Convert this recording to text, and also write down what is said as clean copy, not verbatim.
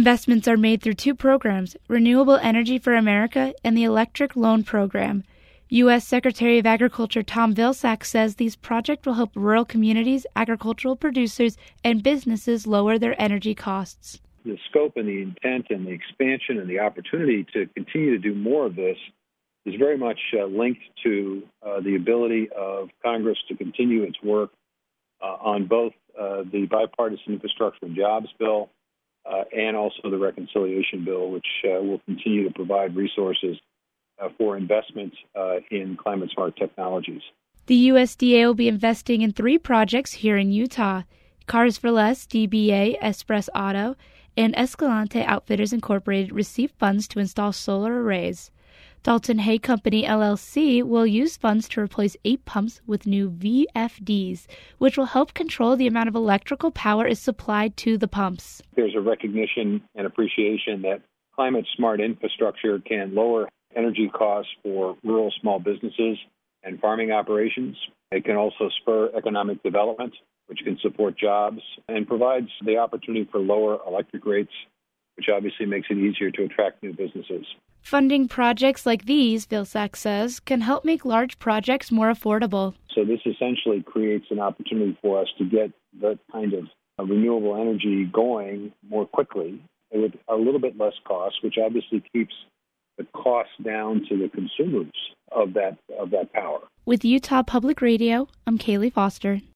Investments are made through two programs, Renewable Energy for America and the Electric Loan Program. U.S. Secretary of Agriculture Tom Vilsack says these projects will help rural communities, agricultural producers, and businesses lower their energy costs. The scope and the intent and the expansion and the opportunity to continue to do more of this is very much linked to the ability of Congress to continue its work on both the Bipartisan Infrastructure and Jobs Bill and also the Reconciliation Bill, which will continue to provide resources for investment in climate-smart technologies. The USDA will be investing in 3 projects here in Utah: Cars for Less, DBA, Express Auto, and Escalante Outfitters Incorporated received funds to install solar arrays. Dalton Hay Company, LLC, will use funds to replace 8 pumps with new VFDs, which will help control the amount of electrical power is supplied to the pumps. There's a recognition and appreciation that climate-smart infrastructure can lower energy costs for rural small businesses and farming operations. It can also spur economic development, which can support jobs, and provides the opportunity for lower electric rates, which obviously makes it easier to attract new businesses. Funding projects like these, Vilsack says, can help make large projects more affordable. So this essentially creates an opportunity for us to get that kind of renewable energy going more quickly with a little bit less cost, which obviously keeps the cost down to the consumers of that power. With Utah Public Radio, I'm Kaylee Foster.